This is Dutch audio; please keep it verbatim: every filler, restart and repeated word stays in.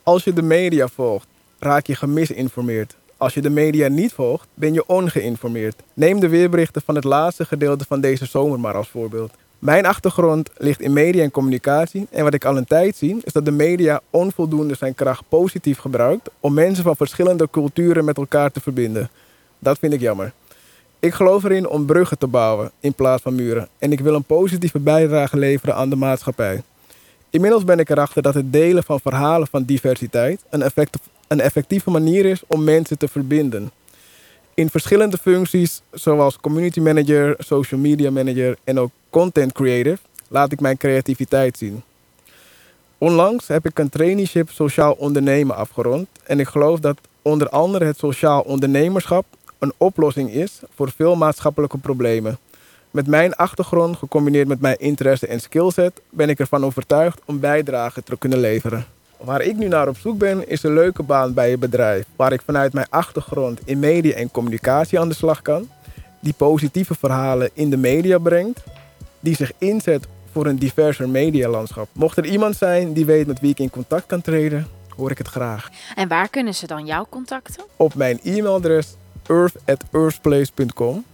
Als je de media volgt, raak je gemisinformeerd. Als je de media niet volgt, ben je ongeïnformeerd. Neem de weerberichten van het laatste gedeelte van deze zomer maar als voorbeeld. Mijn achtergrond ligt in media en communicatie en wat ik al een tijd zie is dat de media onvoldoende zijn kracht positief gebruikt om mensen van verschillende culturen met elkaar te verbinden. Dat vind ik jammer. Ik geloof erin om bruggen te bouwen in plaats van muren en ik wil een positieve bijdrage leveren aan de maatschappij. Inmiddels ben ik erachter dat het delen van verhalen van diversiteit een, effect, een effectieve manier is om mensen te verbinden. In verschillende functies, zoals community manager, social media manager en ook content creator, laat ik mijn creativiteit zien. Onlangs heb ik een traineeship sociaal ondernemen afgerond en ik geloof dat onder andere het sociaal ondernemerschap een oplossing is voor veel maatschappelijke problemen. Met mijn achtergrond, gecombineerd met mijn interesse en skillset, ben ik ervan overtuigd om bijdrage te kunnen leveren. Waar ik nu naar op zoek ben, is een leuke baan bij een bedrijf waar ik vanuit mijn achtergrond in media en communicatie aan de slag kan, die positieve verhalen in de media brengt, die zich inzet voor een diverser medialandschap. Mocht er iemand zijn die weet met wie ik in contact kan treden, hoor ik het graag. En waar kunnen ze dan jou contacten? Op mijn e-mailadres earth at earthplace punt com